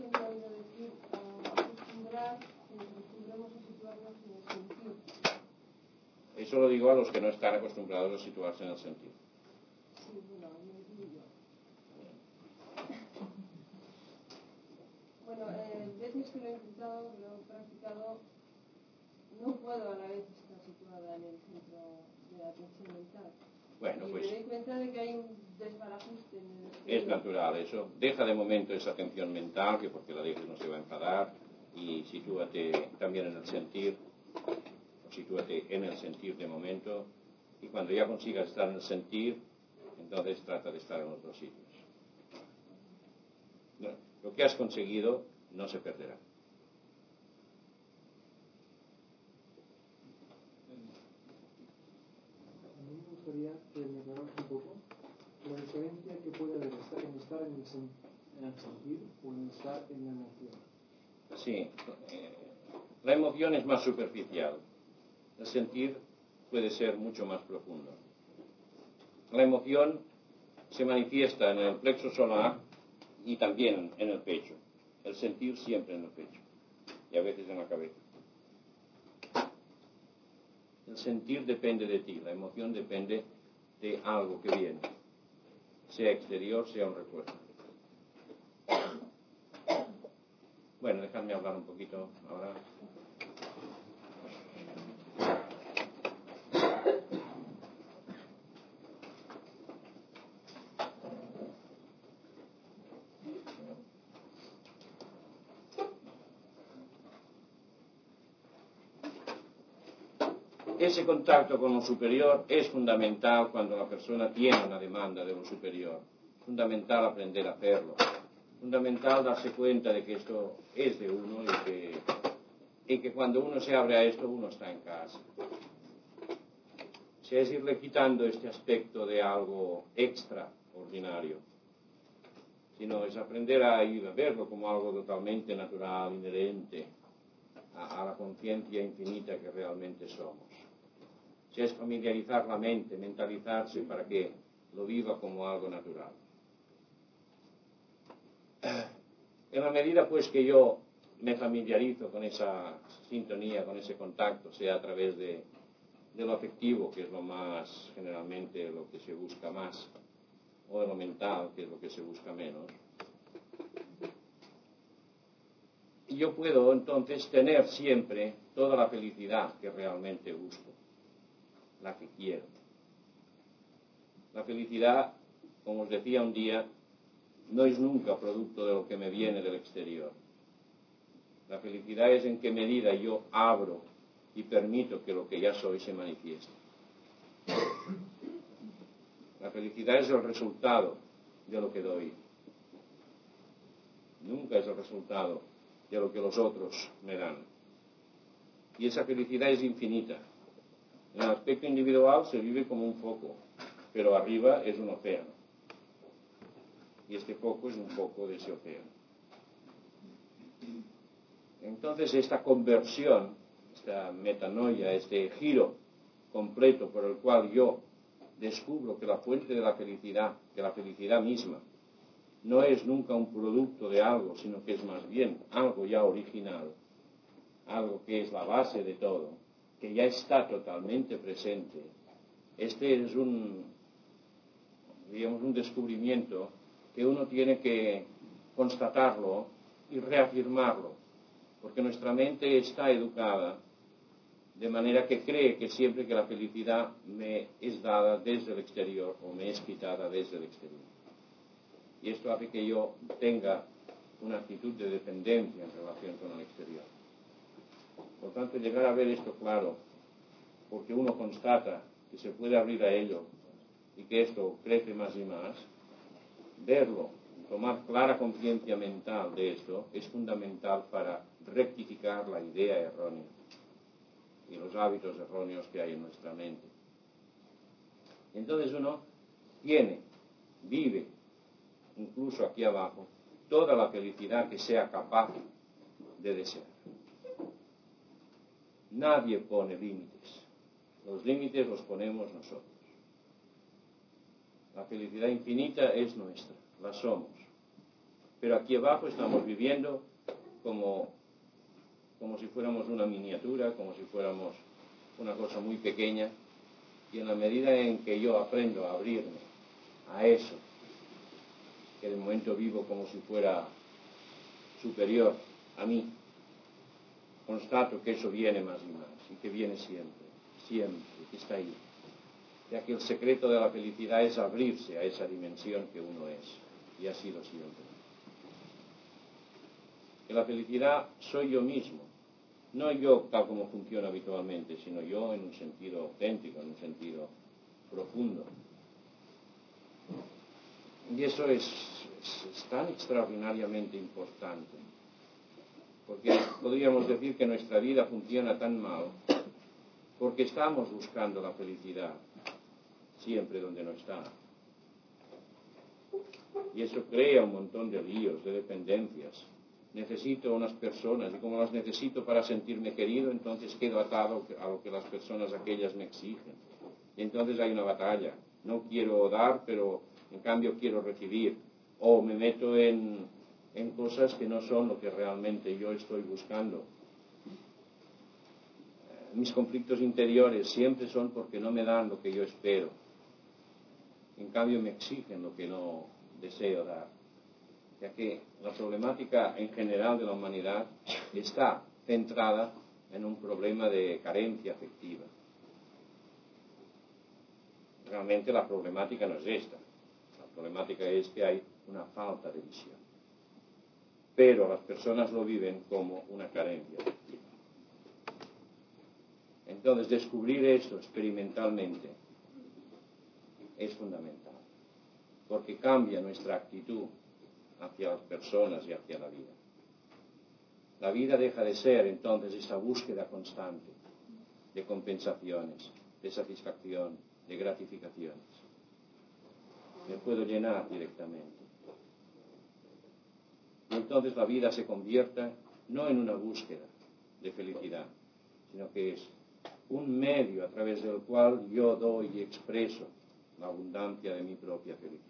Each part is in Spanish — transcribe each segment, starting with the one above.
ejemplo, he oído decir acostumbramos a situarnos en el sentido. Eso lo digo a los que no están acostumbrados a situarse en el sentido. Sí, bueno, me incluyo. Bueno, veces que lo he intentado, lo he practicado, no puedo a la vez estar situada en el centro de la atención mental. Bueno, pues me doy cuenta de que hay un desbarajuste en el es natural eso. Deja de momento esa atención mental, que porque la dejes no se va a enfadar, y sitúate también en el sentir, o sitúate en el sentir de momento, y cuando ya consigas estar en el sentir, entonces trata de estar en los dos sitios. No, lo que has conseguido no se perderá. A mí me gustaría que me aclararas un poco la diferencia que puede haber en estar en el sentir o en estar en la emoción. Sí, la emoción es más superficial. El sentir puede ser mucho más profundo. La emoción se manifiesta en el plexo solar y también en el pecho. El sentir siempre en el pecho y a veces en la cabeza. El sentir depende de ti, la emoción depende de algo que viene, sea exterior, sea un recuerdo. Bueno, dejadme hablar un poquito ahora. Ese contacto con lo superior es fundamental cuando la persona tiene una demanda de lo superior. Fundamental aprender a hacerlo. Fundamental darse cuenta de que esto es de uno y que cuando uno se abre a esto, uno está en casa. Si es irle quitando este aspecto de algo extraordinario, sino es aprender a verlo como algo totalmente natural, inherente a la conciencia infinita que realmente somos. Si es familiarizar la mente, mentalizarse para que lo viva como algo natural. En la medida pues que yo me familiarizo con esa sintonía, con ese contacto, sea a través de lo afectivo, que es lo más, generalmente, lo que se busca más, o de lo mental, que es lo que se busca menos, y yo puedo entonces tener siempre toda la felicidad que realmente busco, la que quiero. La felicidad, como os decía un día, no es nunca producto de lo que me viene del exterior. La felicidad es en qué medida yo abro y permito que lo que ya soy se manifieste. La felicidad es el resultado de lo que doy. Nunca es el resultado de lo que los otros me dan. Y esa felicidad es infinita. En el aspecto individual se vive como un foco, pero arriba es un océano. Y este foco es un foco de ese océano. Entonces esta conversión, esta metanoia, este giro completo por el cual yo descubro que la fuente de la felicidad, que la felicidad misma, no es nunca un producto de algo, sino que es más bien algo ya original, algo que es la base de todo, que ya está totalmente presente. Este es un descubrimiento que uno tiene que constatarlo y reafirmarlo, porque nuestra mente está educada de manera que cree que siempre que la felicidad me es dada desde el exterior o me es quitada desde el exterior. Y esto hace que yo tenga una actitud de dependencia en relación con el exterior. Por tanto, llegar a ver esto claro, porque uno constata que se puede abrir a ello y que esto crece más y más, verlo, tomar clara conciencia mental de esto, es fundamental para rectificar la idea errónea y los hábitos erróneos que hay en nuestra mente. Entonces uno vive, incluso aquí abajo, toda la felicidad que sea capaz de desear. Nadie pone límites. Los límites los ponemos nosotros. La felicidad infinita es nuestra, la somos. Pero aquí abajo estamos viviendo como si fuéramos una miniatura, como si fuéramos una cosa muy pequeña, y en la medida en que yo aprendo a abrirme a eso, que de momento vivo como si fuera superior a mí, constato que eso viene más y más, y que viene siempre, que está ahí. Ya que el secreto de la felicidad es abrirse a esa dimensión que uno es, y ha sido siempre. Que la felicidad soy yo mismo, no yo tal como funciona habitualmente, sino yo en un sentido auténtico, en un sentido profundo. Y eso es tan extraordinariamente importante, porque podríamos decir que nuestra vida funciona tan mal porque estamos buscando la felicidad siempre donde no está. Y eso crea un montón de líos, de dependencias. Necesito unas personas, y como las necesito para sentirme querido, entonces quedo atado a lo que las personas aquellas me exigen. Y entonces hay una batalla. No quiero dar, pero en cambio quiero recibir. O me meto en cosas que no son lo que realmente yo estoy buscando. Mis conflictos interiores siempre son porque no me dan lo que yo espero. En cambio me exigen lo que no deseo dar. Ya que la problemática en general de la humanidad está centrada en un problema de carencia afectiva. Realmente la problemática no es esta. La problemática es que hay una falta de visión. Pero las personas lo viven como una carencia afectiva. Entonces, descubrir esto experimentalmente es fundamental, porque cambia nuestra actitud hacia las personas y hacia la vida. La vida deja de ser entonces esa búsqueda constante de compensaciones, de satisfacción, de gratificaciones. Me puedo llenar directamente. Y entonces la vida se convierta no en una búsqueda de felicidad, sino que es un medio a través del cual yo doy y expreso la abundancia de mi propia felicidad.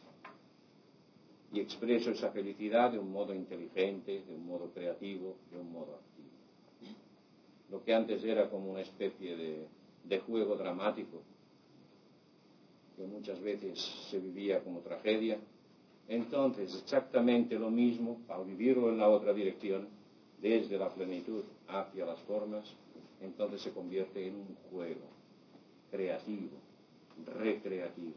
Y expreso esa felicidad de un modo inteligente, de un modo creativo, de un modo activo. Lo que antes era como una especie de juego dramático, que muchas veces se vivía como tragedia, entonces exactamente lo mismo, al vivirlo en la otra dirección, desde la plenitud hacia las formas, entonces se convierte en un juego creativo, recreativo.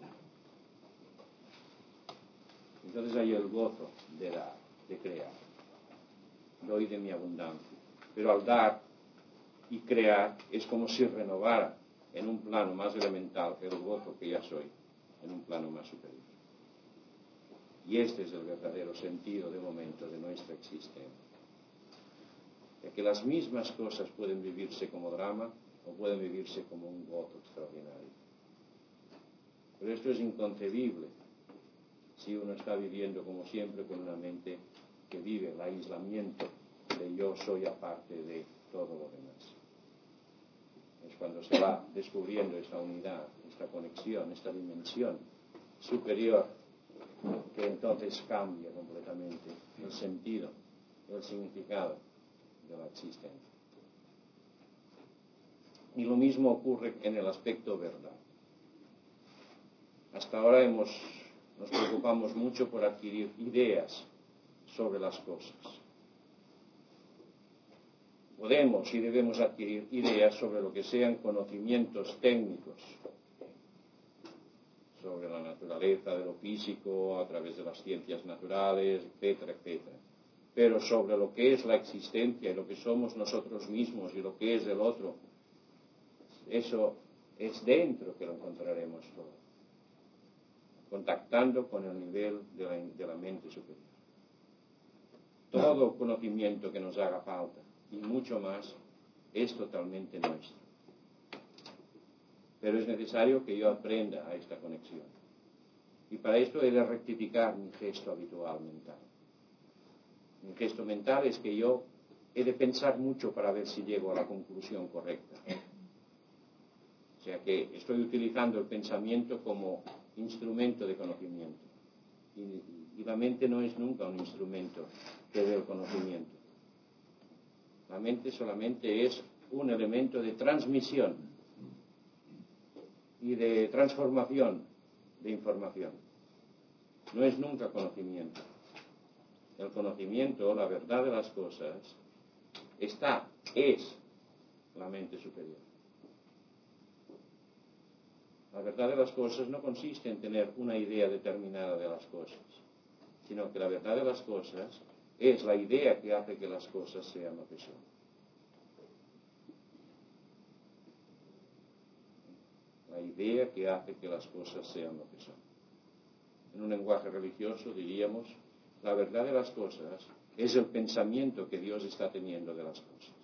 Entonces hay el gozo de dar, de crear. Doy de mi abundancia. Pero al dar y crear es como si renovara en un plano más elemental el gozo que ya soy, en un plano más superior. Y este es el verdadero sentido de momento de nuestra existencia. Ya que las mismas cosas pueden vivirse como drama o pueden vivirse como un gozo extraordinario. Pero esto es inconcebible si uno está viviendo como siempre con una mente que vive el aislamiento de yo soy aparte de todo lo demás. Es cuando se va descubriendo esta unidad, esta conexión, esta dimensión superior, que entonces cambia completamente el sentido, el significado de la existencia. Y lo mismo ocurre en el aspecto verdad. Hasta ahora nos preocupamos mucho por adquirir ideas sobre las cosas. Podemos y debemos adquirir ideas sobre lo que sean conocimientos técnicos, sobre la naturaleza de lo físico, a través de las ciencias naturales, etcétera, etcétera. Pero sobre lo que es la existencia y lo que somos nosotros mismos y lo que es el otro, eso es dentro que lo encontraremos todo, contactando con el nivel de la mente superior. Todo conocimiento que nos haga falta, y mucho más, es totalmente nuestro. Pero es necesario que yo aprenda a esta conexión. Y para esto he de rectificar mi gesto habitual mental. Mi gesto mental es que yo he de pensar mucho para ver si llego a la conclusión correcta. O sea que estoy utilizando el pensamiento como instrumento de conocimiento. Y Y la mente no es nunca un instrumento que dé el conocimiento. La mente solamente es un elemento de transmisión y de transformación de información. No es nunca conocimiento. El conocimiento, la verdad de las cosas, es la mente superior. La verdad de las cosas no consiste en tener una idea determinada de las cosas, sino que la verdad de las cosas es la idea que hace que las cosas sean lo que son. La idea que hace que las cosas sean lo que son. En un lenguaje religioso diríamos, la verdad de las cosas es el pensamiento que Dios está teniendo de las cosas.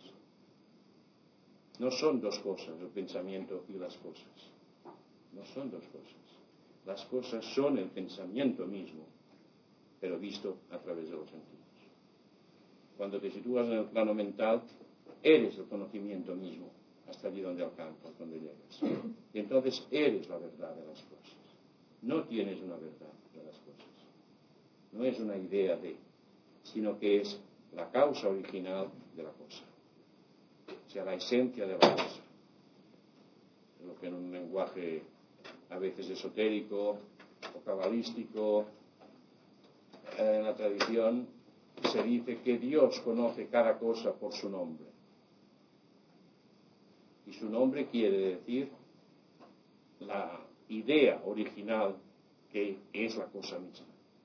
No son dos cosas, el pensamiento y las cosas. No son dos cosas. Las cosas son el pensamiento mismo, pero visto a través de los sentidos. Cuando te sitúas en el plano mental, eres el conocimiento mismo, hasta allí donde alcanzas, donde llegas. Y entonces eres la verdad de las cosas. No tienes una verdad de las cosas. No es una idea de, sino que es la causa original de la cosa. O sea, la esencia de la cosa. Lo que en un lenguaje a veces esotérico o cabalístico, en la tradición se dice que Dios conoce cada cosa por su nombre. Y su nombre quiere decir la idea original que es la cosa misma.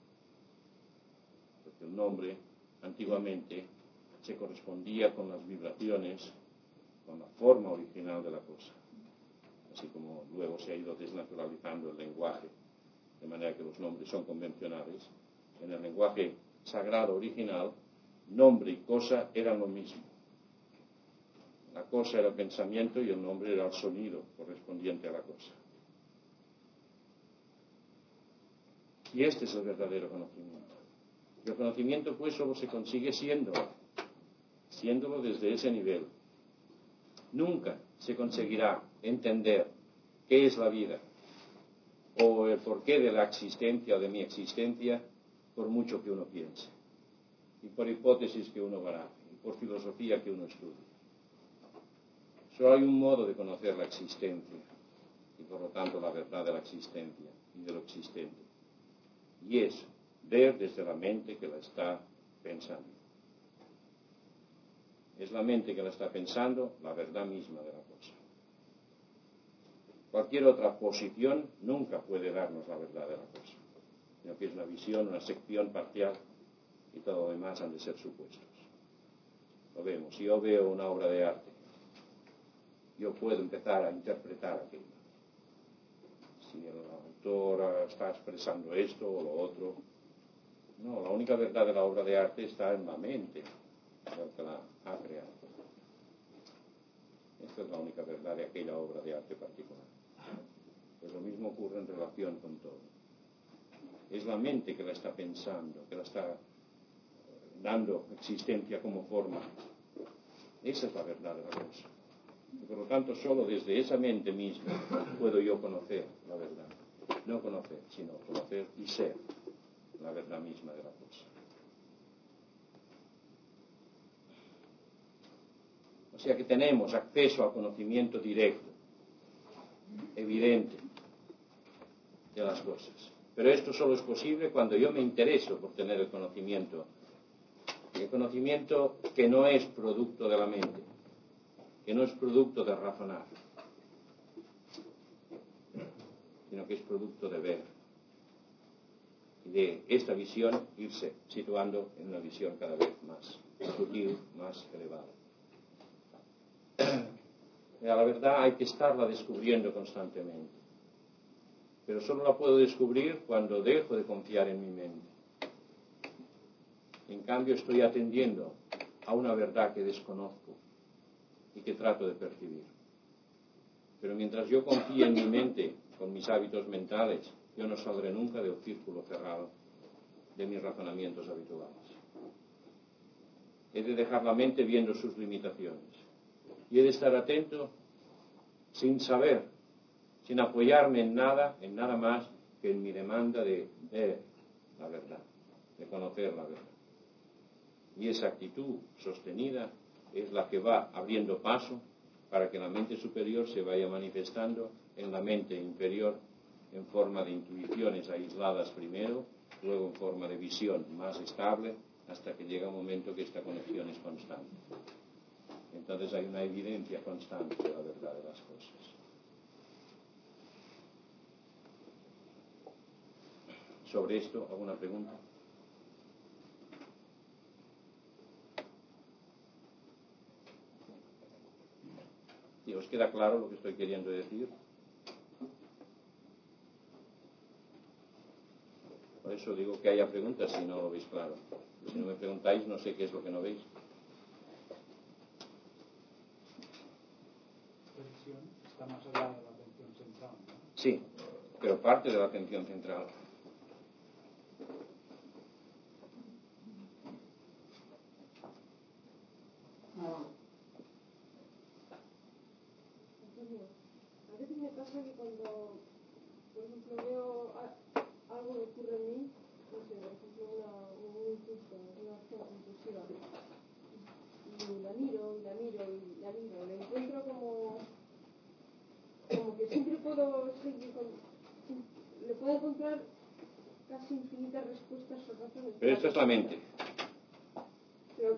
Porque el nombre antiguamente se correspondía con las vibraciones, con la forma original de la cosa. Así como luego se ha ido desnaturalizando el lenguaje, de manera que los nombres son convencionales. En el lenguaje sagrado original, nombre y cosa eran lo mismo. La cosa era el pensamiento y el nombre era el sonido correspondiente a la cosa. Y este es el verdadero conocimiento. Y el conocimiento pues solo se consigue siéndolo desde ese nivel. Nunca se conseguirá entender qué es la vida o el porqué de la existencia o de mi existencia por mucho que uno piense y por hipótesis que uno baraje y por filosofía que uno estudie. Solo hay un modo de conocer la existencia y por lo tanto la verdad de la existencia y de lo existente, y es ver desde la mente que la está pensando. Es la mente que la está pensando la verdad misma de la cosa. Cualquier otra posición nunca puede darnos la verdad de la cosa, sino que es una visión, una sección parcial, y todo lo demás han de ser supuestos. Lo vemos. Si yo veo una obra de arte, yo puedo empezar a interpretar aquello. Si el autor está expresando esto o lo otro. No, la única verdad de la obra de arte está en la mente del que la ha creado. Esta es la única verdad de aquella obra de arte particular. Pues lo mismo ocurre en relación con todo. Es la mente que la está pensando, que la está dando existencia como forma. Esa es la verdad de la cosa. Y por lo tanto, solo desde esa mente misma puedo yo conocer la verdad. No conocer, sino conocer y ser la verdad misma de la cosa. O sea que tenemos acceso al conocimiento directo, evidente, de las cosas. Pero esto solo es posible cuando yo me intereso por tener el conocimiento que no es producto de la mente, que no es producto de razonar, sino que es producto de ver. Y de esta visión irse situando en una visión cada vez más sutil, más elevada. La verdad hay que estarla descubriendo constantemente. Pero solo la puedo descubrir cuando dejo de confiar en mi mente. En cambio estoy atendiendo a una verdad que desconozco y que trato de percibir. Pero mientras yo confíe en mi mente, con mis hábitos mentales, yo no saldré nunca del círculo cerrado de mis razonamientos habituales. He de dejar la mente viendo sus limitaciones. Y he de estar atento sin saber, sin apoyarme en nada más que en mi demanda de ver la verdad. de conocer la verdad. Y esa actitud sostenida es la que va abriendo paso para que la mente superior se vaya manifestando en la mente inferior en forma de intuiciones aisladas primero, luego en forma de visión más estable, hasta que llega un momento que esta conexión es constante. Entonces hay una evidencia constante de la verdad de las cosas. Sobre esto, ¿alguna pregunta? ¿Y os queda claro lo que estoy queriendo decir? Por eso digo que haya preguntas si no lo veis claro. Si no me preguntáis, no sé qué es lo que no veis. Está más allá de la atención central, ¿no? Sí, pero parte de la atención central. A veces me pasa que cuando, por ejemplo, veo algo que ocurre en mí, no sé, por ejemplo, un impulso, una acción impulsiva, y la miro, y la miro, y la miro, la encuentro como que siempre puedo seguir le puedo encontrar casi infinitas respuestas o razones. Pero esto es la mente. Pero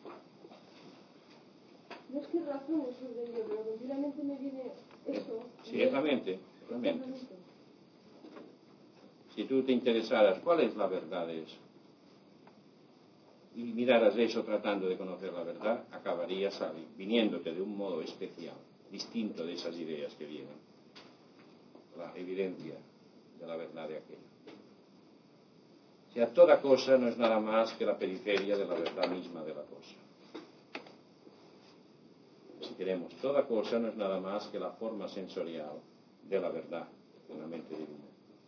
no es que razones sobre ello, pero continuamente me viene eso. Sí, es la mente. Si tú te interesaras, ¿cuál es la verdad de eso? Y miraras eso tratando de conocer la verdad, acabarías viniéndote de un modo especial, distinto de esas ideas que vienen. La evidencia de la verdad de aquello. O sea, toda cosa no es nada más que la periferia de la verdad misma de la cosa. Si queremos, toda cosa no es nada más que la forma sensorial de la verdad en la mente divina.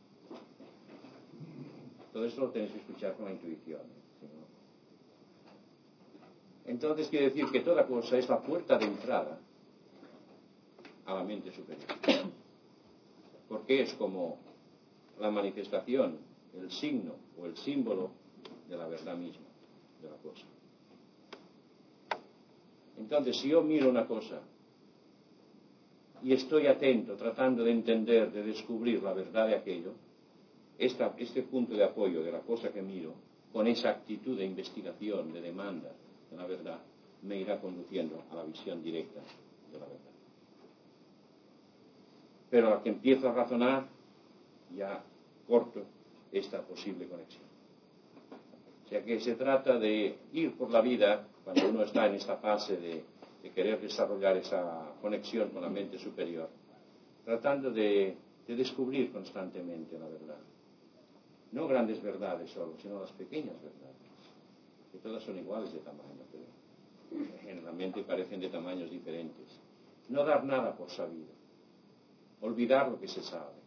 Todo eso lo tenéis que escuchar con la intuición. ¿Sí? Entonces quiere decir que toda cosa es la puerta de entrada a la mente superior. Porque es como la manifestación, el signo o el símbolo de la verdad misma de la cosa. Entonces, si yo miro una cosa y estoy atento, tratando de entender, de descubrir la verdad de aquello, este punto de apoyo de la cosa que miro, con esa actitud de investigación, de demanda de la verdad, me irá conduciendo a la visión directa de la verdad. Pero a la que empiezo a razonar, ya corto esta posible conexión. O sea que se trata de ir por la vida, cuando uno está en esta fase de querer desarrollar esa conexión con la mente superior, tratando de descubrir constantemente la verdad. No grandes verdades solo, sino las pequeñas verdades, que todas son iguales de tamaño, pero generalmente parecen de tamaños diferentes. No dar nada por sabido, olvidar lo que se sabe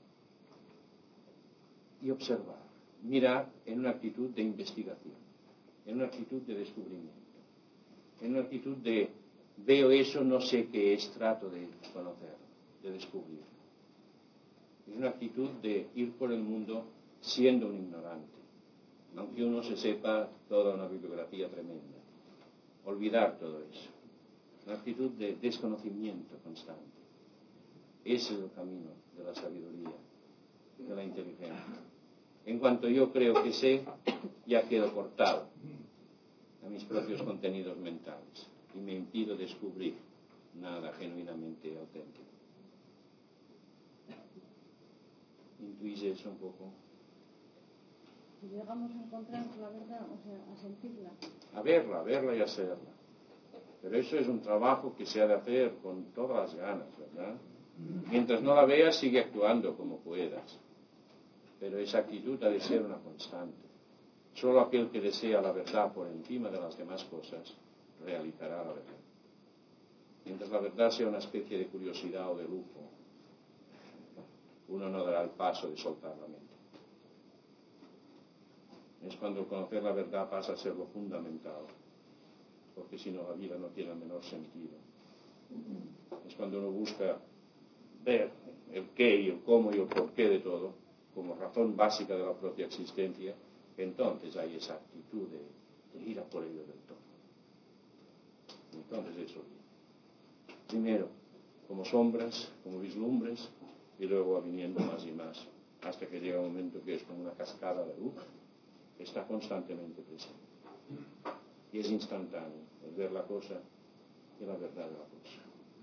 y observar, mirar en una actitud de investigación, en una actitud de descubrimiento, en una actitud de veo eso, no sé qué es, trato de conocerlo, de descubrirlo. Es una actitud de ir por el mundo siendo un ignorante, aunque uno se sepa toda una bibliografía tremenda. Olvidar todo eso. Una actitud de desconocimiento constante. Ese es el camino de la sabiduría, de la inteligencia. En cuanto yo creo que sé, ya quedo cortado a mis propios contenidos mentales y me impido descubrir nada genuinamente auténtico. ¿Intuís eso un poco? Si llegamos a encontrar la verdad, o sea, a sentirla. A verla y a hacerla. Pero eso es un trabajo que se ha de hacer con todas las ganas, ¿verdad? Mientras no la veas, sigue actuando como puedas. Pero esa actitud ha de ser una constante. Solo aquel que desea la verdad por encima de las demás cosas realizará la verdad. Mientras la verdad sea una especie de curiosidad o de lujo, uno no dará el paso de soltar la mente. Es cuando el conocer la verdad pasa a ser lo fundamental, porque si no la vida no tiene el menor sentido. Es cuando uno busca ver el qué y el cómo y el porqué de todo, como razón básica de la propia existencia, entonces hay esa actitud de ir a por ello del todo. Entonces eso, primero como sombras, como vislumbres, y luego va viniendo más y más, hasta que llega un momento que es como una cascada de luz, que está constantemente presente. Y es instantáneo, el ver la cosa y la verdad de la cosa.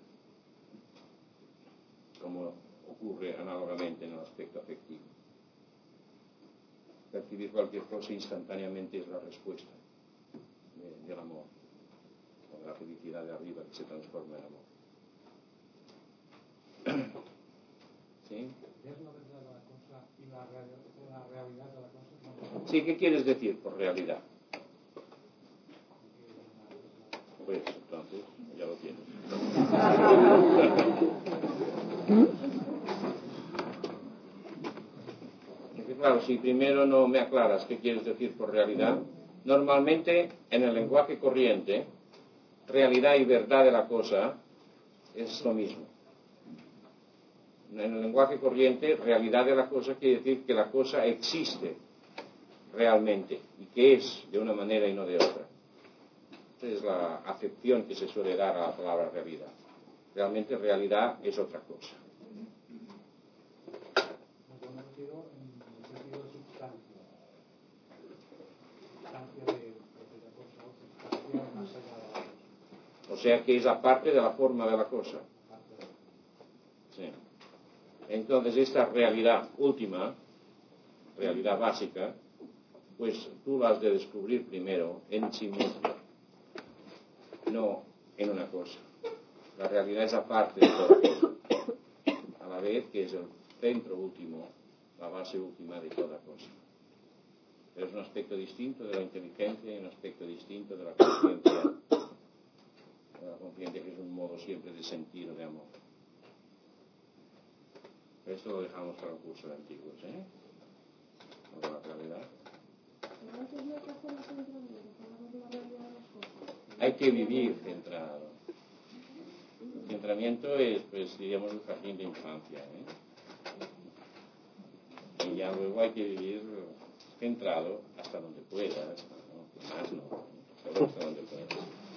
Como ocurre análogamente en el aspecto afectivo. Percibir cualquier cosa instantáneamente es la respuesta del amor, o de la felicidad de arriba que se transforma en amor. ¿Sí? ¿Es la verdad de la cosa y la realidad de la cosa? Sí, ¿qué quieres decir por realidad? Pues entonces, ya lo tienes. Porque claro, si primero no me aclaras qué quieres decir por realidad, normalmente en el lenguaje corriente, realidad y verdad de la cosa es lo mismo. En el lenguaje corriente, realidad de la cosa quiere decir que la cosa existe realmente y que es de una manera y no de otra. Esa es la acepción que se suele dar a la palabra realidad. Realmente realidad es otra cosa. Yo me refiero en el sentido de sustancia. Sustancia de la cosa o sustancia más allá de la cosa. O sea que es aparte de la forma de la cosa. Sí. Entonces esta realidad última, realidad básica, pues tú la has de descubrir primero en sí mismo, no en una cosa. La realidad es aparte de toda cosa, a la vez que es el centro último, la base última de toda cosa. Pero es un aspecto distinto de la inteligencia y un aspecto distinto de la conciencia. La conciencia que es un modo siempre de sentir, de amor. Esto lo dejamos para el curso de antiguos, ¿eh? Por la realidad. Hay que vivir centrado. El centramiento es, pues, diríamos, el jardín de infancia, ¿eh? Y ya luego hay que vivir centrado hasta donde puedas, ¿no? Más no, solo hasta donde puedas.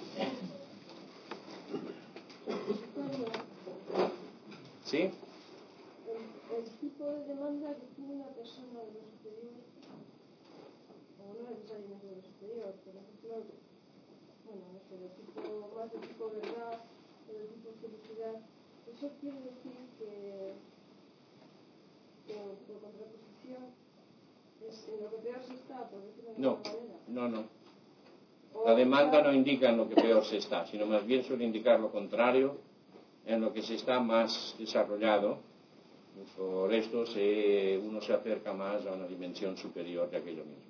¿Sí? El tipo de demanda que tiene una persona de lo superior, o no necesariamente de lo superior, por ejemplo, bueno, no sé, más de tipo verdad, o de tipo felicidad, eso quiere decir que por contraposición, es en lo que peor se está, por decirlo de alguna manera. No. La demanda no indica en lo que peor se está, sino más bien suele indicar lo contrario, en lo que se está más desarrollado. Por esto uno se acerca más a una dimensión superior de aquello mismo.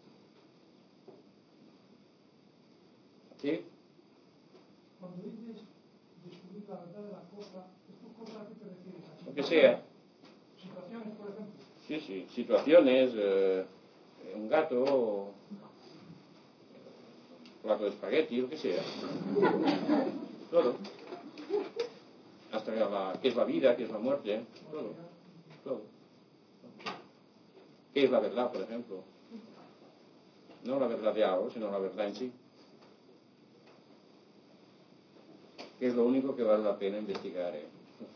¿Sí? Cuando dices descubrir la verdad de la cosa, ¿esto cosa a qué te refieres? Lo que sea. Situaciones, por ejemplo. Sí, situaciones, un gato, un plato de espagueti, lo que sea. Todo. Hasta qué es la vida, qué es la muerte, todo. ¿Qué es la verdad, por ejemplo? No la verdad de algo, sino la verdad en sí. Que es lo único que vale la pena investigar, ¿eh?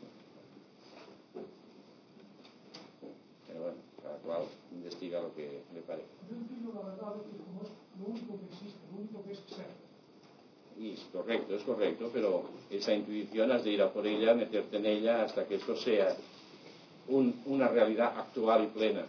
Pero bueno, cada cual investiga lo que le parece. Yo entiendo la verdad a veces como es lo único que existe, lo único que es ser. Y es correcto, pero esa intuición has de ir a por ella, meterte en ella hasta que esto sea una realidad actual y plena.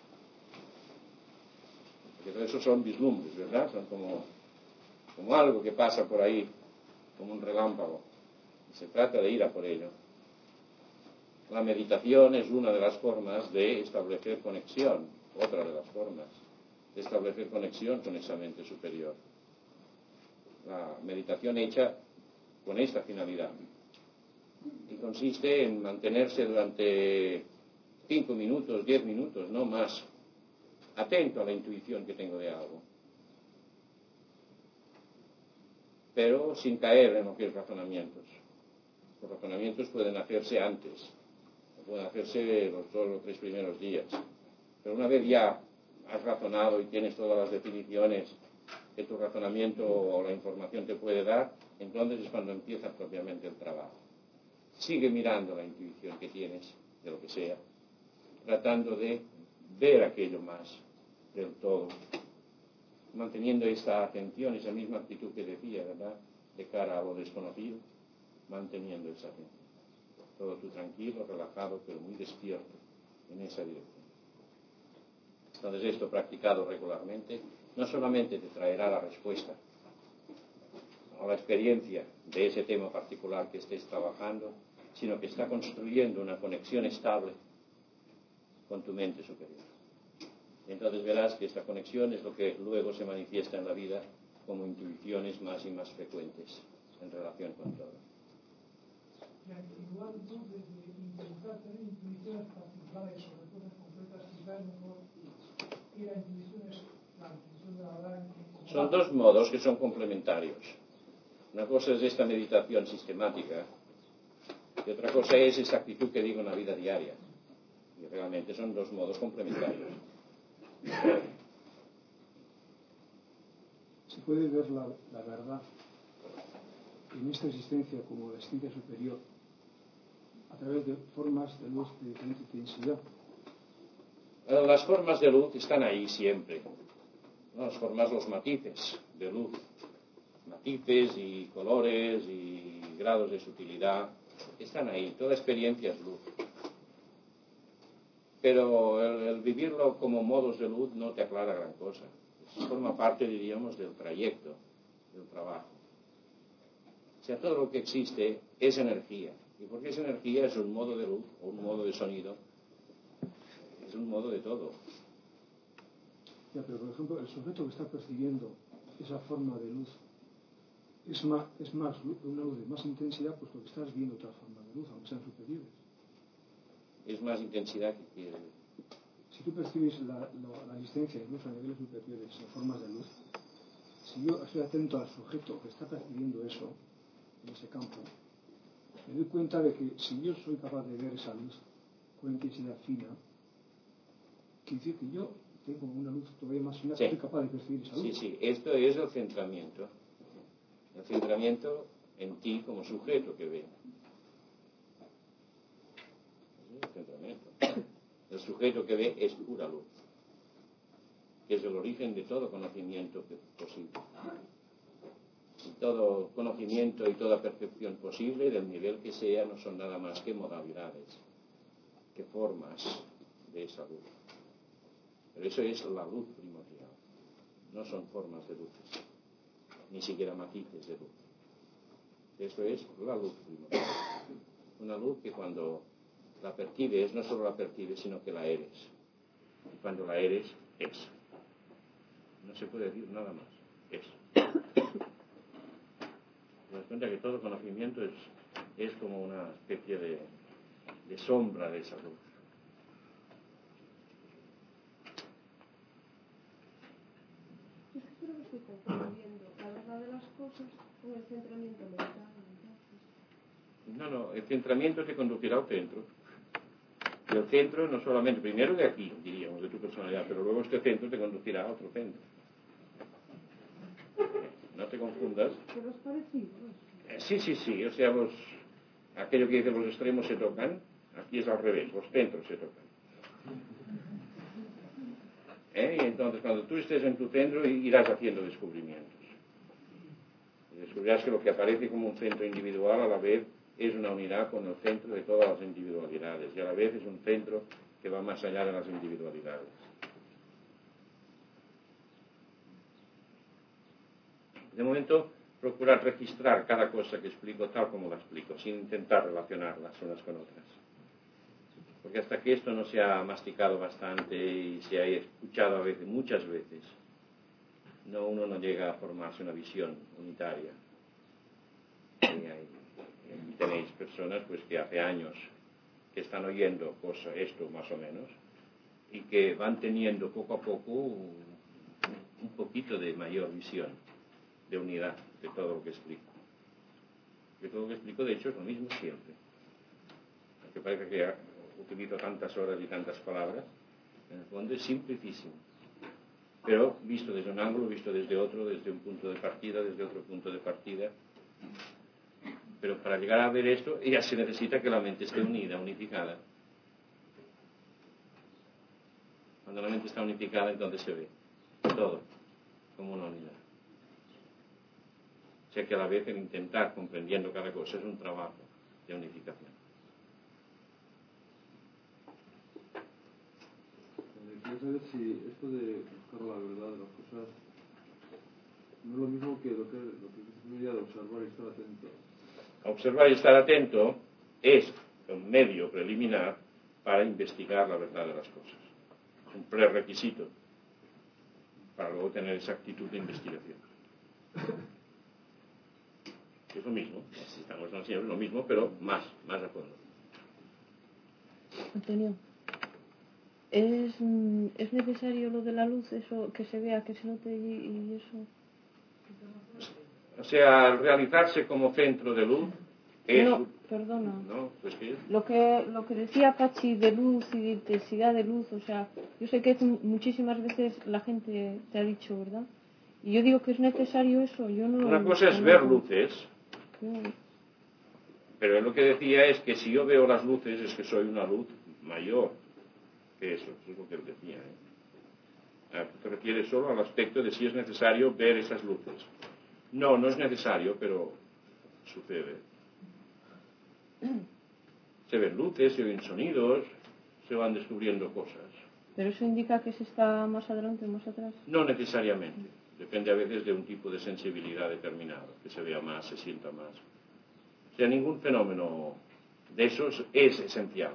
Porque todo eso son vislumbres, ¿verdad? Son como algo que pasa por ahí, como un relámpago. Se trata de ir a por ello. La meditación es una de las formas de establecer conexión, otra de las formas de establecer conexión con esa mente superior. La meditación hecha con esta finalidad. Y consiste en mantenerse durante 5 minutos, 10 minutos, no más, atento a la intuición que tengo de algo. Pero sin caer en lo que es razonamientos. Los razonamientos pueden hacerse antes, pueden hacerse los 2 o 3 primeros días. Pero una vez ya has razonado y tienes todas las definiciones que tu razonamiento o la información te puede dar, entonces es cuando empieza propiamente el trabajo. Sigue mirando la intuición que tienes, de lo que sea, tratando de ver aquello más del todo, manteniendo esta atención, esa misma actitud que decía, ¿verdad?, de cara a lo desconocido, manteniendo esa atención. Todo tú tranquilo, relajado, pero muy despierto en esa dirección. Entonces esto practicado regularmente no solamente te traerá la respuesta o la experiencia de ese tema particular que estés trabajando, sino que está construyendo una conexión estable con tu mente superior. Y entonces verás que esta conexión es lo que luego se manifiesta en la vida como intuiciones más y más frecuentes en relación con todo. Igual entonces intentar tener intuiciones particulares sobre cosas concretas, quizás mejor ir a intuiciones, la intuición de la verdad. Son dos modos que son complementarios. Una cosa es esta meditación sistemática y otra cosa es esa actitud que digo en la vida diaria. Y realmente son dos modos complementarios. Se puede ver la verdad en esta existencia como la existencia superior a través de formas de luz de diferente intensidad. Las formas de luz están ahí siempre, ¿no? Las formas, los matices de luz, matices y colores y grados de sutilidad, están ahí, toda experiencia es luz. Pero el vivirlo como modos de luz no te aclara gran cosa. Forma parte, diríamos, del trayecto, del trabajo. O sea, todo lo que existe es energía. Y porque es energía, es un modo de luz o un modo de sonido. Es un modo de todo. Ya, pero por ejemplo, el sujeto que está percibiendo esa forma de luz es más una luz de más intensidad, puesto que estás viendo otra forma de luz, aunque sean superiores. Es más intensidad que quiere. Si tú percibes la existencia incluso a niveles superiores en formas de luz, si yo estoy atento al sujeto que está percibiendo eso en ese campo, me doy cuenta de que si yo soy capaz de ver esa luz con intensidad fina, quiere decir que yo tengo una luz todavía más fina, que soy capaz de percibir esa luz. Sí, esto es el centramiento. El centramiento en ti como sujeto que ve. El centramiento. El sujeto que ve es pura luz, que es el origen de todo conocimiento posible. Y todo conocimiento y toda percepción posible, del nivel que sea, no son nada más que modalidades, que formas de esa luz. Pero eso es la luz primordial. No son formas de luz, ni siquiera matices de luz. Eso es la luz primordial. Una luz que cuando la percibes, no solo la percibes, sino que la eres. Y cuando la eres, es. No se puede decir nada más. Es. Te das cuenta que todo conocimiento es como una especie de sombra de esa luz. Yo creo que estoy confundiendo la verdad de las cosas con el centramiento mental. No, el centramiento te conducirá al centro. Y el centro no solamente, primero de aquí, diríamos, de tu personalidad, pero luego este centro te conducirá a otro centro. No te confundas. Pero es parecido. Sí, o sea, aquello que dicen los extremos se tocan, aquí es al revés, los centros se tocan. Y entonces cuando tú estés en tu centro irás haciendo descubrimientos. Y descubrirás que lo que aparece como un centro individual a la vez es una unidad con el centro de todas las individualidades y a la vez es un centro que va más allá de las individualidades. De momento, procurar registrar cada cosa que explico tal como la explico, sin intentar relacionarlas unas con otras. Porque hasta que esto no se ha masticado bastante y se ha escuchado muchas veces, uno no llega a formarse una visión unitaria. Y tenéis personas pues que hace años que están oyendo esto más o menos y que van teniendo poco a poco un poquito de mayor visión, de unidad de todo lo que explico. Que todo lo que explico de hecho es lo mismo siempre. Aunque parece que utilizo tantas horas y tantas palabras, en el fondo es simplicísimo. pero visto desde un ángulo, visto desde otro, desde un punto de partida, desde otro punto de partida. Pero para llegar a ver esto, ya se necesita que la mente esté unida, unificada. Cuando la mente está unificada, entonces se ve todo como una unidad. O sea que a la vez el intentar comprendiendo cada cosa es un trabajo de unificación. Quiero saber si esto de buscar la verdad de las cosas no es lo mismo que lo que dice de observar y estar atento. Observar y estar atento es un medio preliminar para investigar la verdad de las cosas. Es un prerequisito para luego tener esa actitud de investigación. Es lo mismo, estamos enseñando lo mismo, pero más a fondo. Antonio, ¿es necesario lo de la luz, eso, que se vea, que se note y eso? O sea, al realizarse como centro de luz es... No, perdona. ¿No? Pues ¿qué? Lo que decía Pachi de luz y de intensidad de luz, o sea, yo sé que muchísimas veces la gente te ha dicho, ¿verdad? Y yo digo que es necesario eso, yo no... Una cosa es ver luces, No. pero lo que decía es que si yo veo las luces es que soy una luz mayor que eso es lo que él decía. Te refieres solo al aspecto de si es necesario ver esas luces. No es necesario, pero sucede. Se ven luces, se oyen sonidos, se van descubriendo cosas. ¿Pero eso indica que se está más adelante o más atrás? No necesariamente. Depende a veces de un tipo de sensibilidad determinado, que se vea más, se sienta más. O sea, ningún fenómeno de esos es esencial.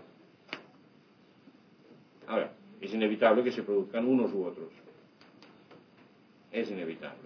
Ahora, es inevitable que se produzcan unos u otros. Es inevitable.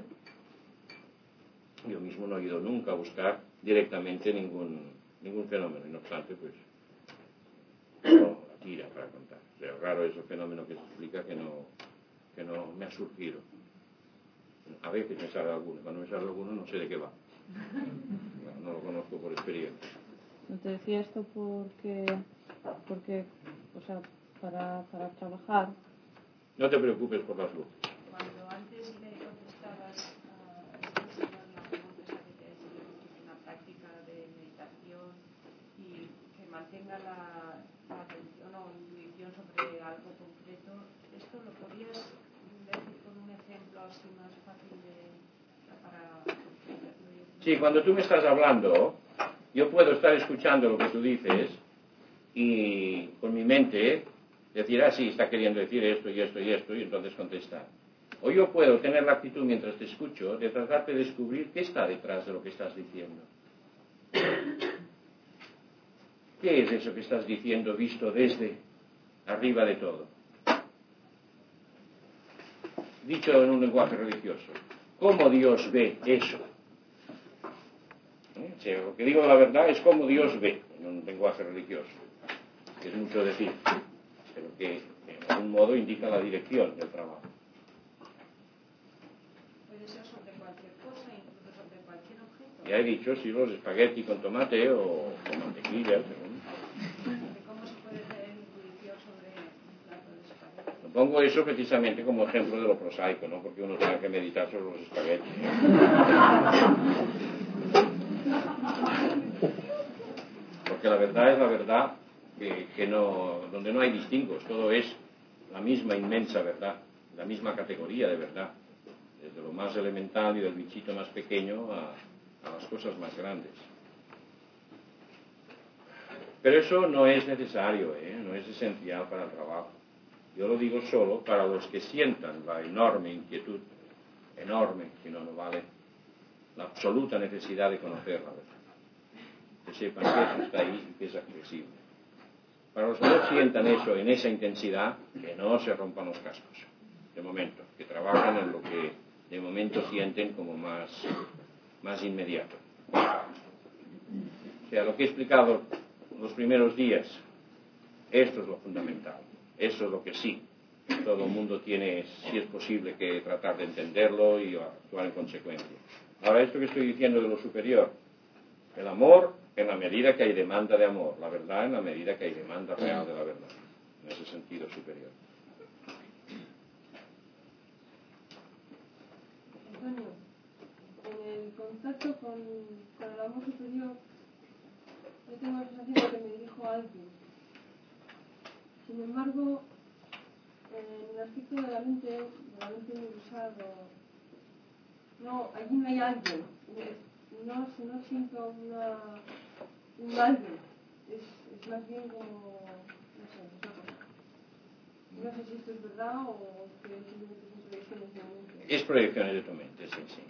Yo mismo no he ido nunca a buscar directamente ningún fenómeno, y no obstante, pues, no tira para contar. O sea, raro es el fenómeno que se explica que no me ha surgido. A veces me sale alguno, cuando me sale alguno no sé de qué va. Bueno, no lo conozco por experiencia. No te decía esto porque o sea, para trabajar. No te preocupes por las luces. Cuando antes le contestabas a esta señora la pregunta esa que te ha hecho, que es una práctica de meditación y que mantenga la atención o intuición sobre algo concreto, ¿esto lo podrías decir con un ejemplo así más fácil para... Sí, cuando tú me estás hablando, yo puedo estar escuchando lo que tú dices y con mi mente decir, sí, está queriendo decir esto y esto y esto, y entonces contestar. O yo puedo tener la actitud mientras te escucho de tratar de descubrir qué está detrás de lo que estás diciendo. ¿Qué es eso que estás diciendo visto desde arriba de todo? Dicho en un lenguaje religioso, ¿cómo Dios ve eso? O sea, lo que digo de la verdad es cómo Dios ve en un lenguaje religioso, que es mucho decir, pero que de algún modo indica la dirección del trabajo. Puede ser sobre cualquier cosa, incluso sobre cualquier objeto. Ya he dicho, si los espagueti con tomate o con mantequilla, según. ¿Cómo se puede tener intuición sobre un plato de espagueti? Pongo eso precisamente como ejemplo de lo prosaico, no porque uno tenga que meditar sobre los espaguetis. Porque la verdad es la verdad que no, donde no hay distingos, todo es la misma inmensa verdad, la misma categoría de verdad, desde lo más elemental y del bichito más pequeño a las cosas más grandes. Pero eso no es necesario, no es esencial para el trabajo. Yo lo digo solo para los que sientan la enorme inquietud, enorme, si no vale, la absoluta necesidad de conocer la verdad. Que sepan que eso está ahí y que es accesible. Para los que no sientan eso en esa intensidad, que no se rompan los cascos, de momento, que trabajan en lo que de momento sienten como más inmediato. O sea, lo que he explicado los primeros días, esto es lo fundamental, eso es lo que sí, todo el mundo tiene, si es posible, que tratar de entenderlo y actuar en consecuencia. Ahora, esto que estoy diciendo de lo superior, el amor en la medida que hay demanda de amor, la verdad en la medida que hay demanda real de la verdad, en ese sentido superior. con el amor superior, yo tengo la sensación de que me dirijo a alguien. Sin embargo, en el aspecto de la mente universal, no, allí no hay alguien. No siento un alguien. Es más bien como, no sé, otra cosa. No sé si esto es verdad o que simplemente son proyecciones de mi mente. Es proyecciones de tu mente, sí, sí.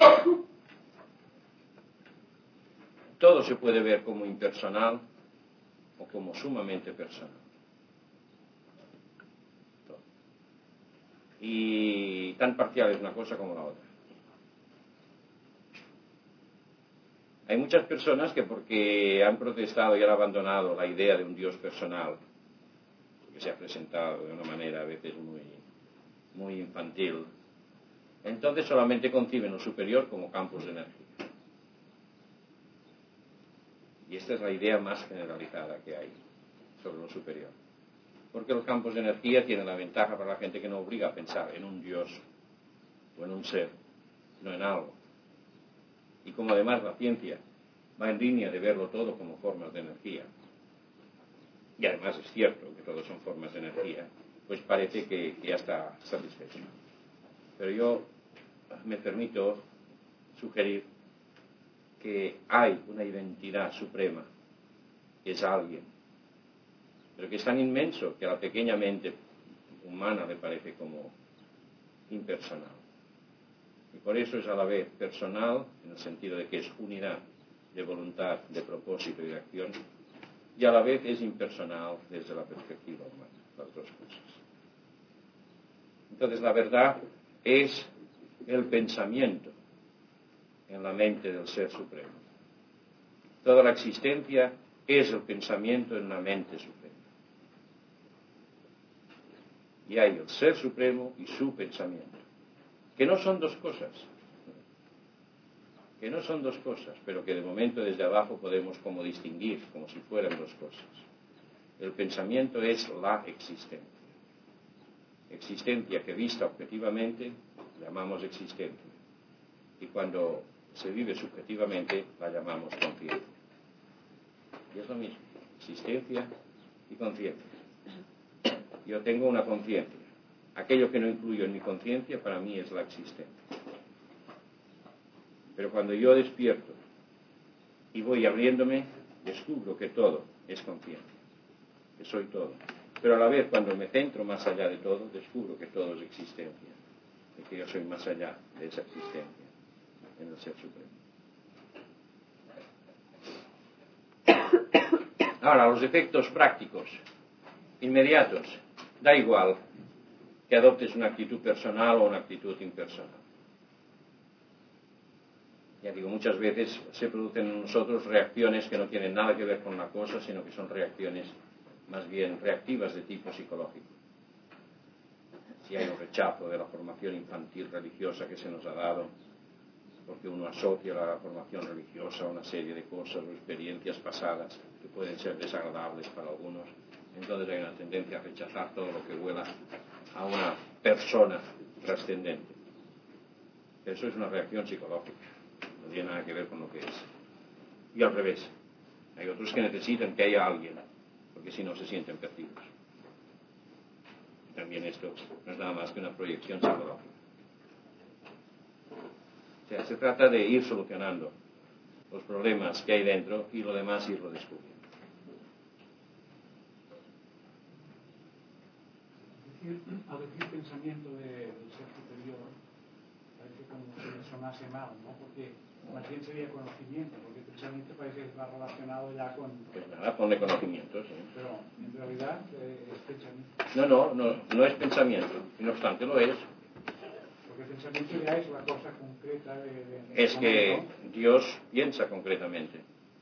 Todo se puede ver como impersonal o como sumamente personal. Todo. Y tan parcial es una cosa como la otra. Hay muchas personas que porque han protestado y han abandonado la idea de un Dios personal, que se ha presentado de una manera a veces muy infantil, entonces solamente conciben lo superior como campos de energía. Y esta es la idea más generalizada que hay sobre lo superior. Porque los campos de energía tienen la ventaja para la gente que no obliga a pensar en un Dios o en un ser, sino en algo. Y como además la ciencia va en línea de verlo todo como formas de energía, y además es cierto que todos son formas de energía, pues parece que ya está satisfecho. Pero yo me permito sugerir que hay una identidad suprema, que es alguien, pero que es tan inmenso que a la pequeña mente humana le parece como impersonal. Y por eso es a la vez personal, en el sentido de que es unidad de voluntad, de propósito y de acción, y a la vez es impersonal desde la perspectiva humana, las dos cosas. Entonces la verdad es el pensamiento en la mente del Ser Supremo. Toda la existencia es el pensamiento en la mente suprema. Y hay el Ser Supremo y su pensamiento, que no son dos cosas, pero que de momento desde abajo podemos como distinguir, como si fueran dos cosas. El pensamiento es la existencia que vista objetivamente llamamos existencia, y cuando se vive subjetivamente la llamamos conciencia. Y es lo mismo, existencia y conciencia. Yo tengo una conciencia. Aquello que no incluyo en mi conciencia para mí es la existencia. Pero cuando yo despierto y voy abriéndome, descubro que todo es conciencia, que soy todo. Pero a la vez, cuando me centro más allá de todo, descubro que todo es existencia, y que yo soy más allá de esa existencia en el Ser Supremo. Ahora, los efectos prácticos, inmediatos, da igual que adoptes una actitud personal o una actitud impersonal. Ya digo, muchas veces se producen en nosotros reacciones que no tienen nada que ver con la cosa, sino que son reacciones más bien reactivas de tipo psicológico. Si hay un rechazo de la formación infantil religiosa que se nos ha dado, porque uno asocia la formación religiosa a una serie de cosas o experiencias pasadas que pueden ser desagradables para algunos, entonces hay una tendencia a rechazar todo lo que huela a una persona trascendente. Eso es una reacción psicológica, no tiene nada que ver con lo que es. Y al revés, hay otros que necesitan que haya alguien, porque si no se sienten perdidos. También esto no es nada más que una proyección psicológica. O sea, se trata de ir solucionando los problemas que hay dentro y lo demás irlo descubriendo. Al decir pensamiento del ser superior, parece como si sonase mal, ¿no? Porque más bien sería conocimiento, porque pensamiento parece que va relacionado ya con... Pues nada, ponle conocimiento, sí. Pero en realidad es pensamiento. No es pensamiento, y no obstante lo es. Porque el pensamiento ya es la cosa concreta de es que Dios piensa concretamente.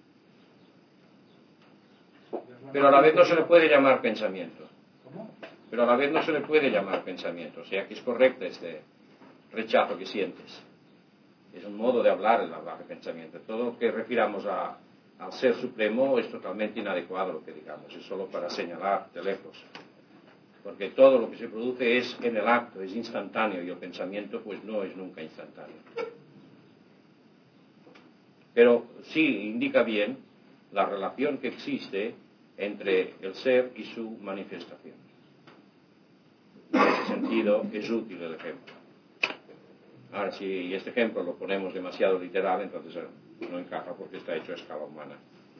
Pero a la vez no se le puede llamar pensamiento. ¿Cómo? Pero a la vez no se le puede llamar pensamiento. O sea que es correcto este rechazo que sientes. Es un modo de hablar el hablar de pensamiento. Todo lo que refiramos al Ser Supremo es totalmente inadecuado lo que digamos. Es solo para señalar de lejos. Porque todo lo que se produce es en el acto, es instantáneo, y el pensamiento pues no es nunca instantáneo. pero sí indica bien la relación que existe entre el ser y su manifestación. En ese sentido es útil el ejemplo. Ahora, si este ejemplo lo ponemos demasiado literal, entonces no encaja porque está hecho a escala humana.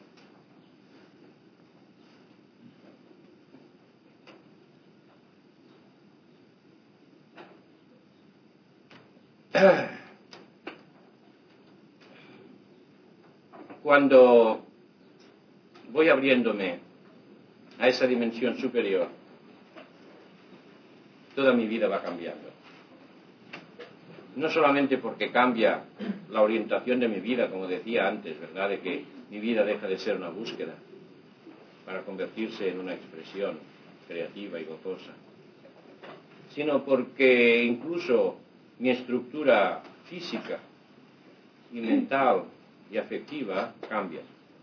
Cuando voy abriéndome a esa dimensión superior, toda mi vida va cambiando. No solamente porque cambia la orientación de mi vida, como decía antes, ¿verdad?, de que mi vida deja de ser una búsqueda para convertirse en una expresión creativa y gozosa, sino porque incluso mi estructura física y mental y afectiva cambia.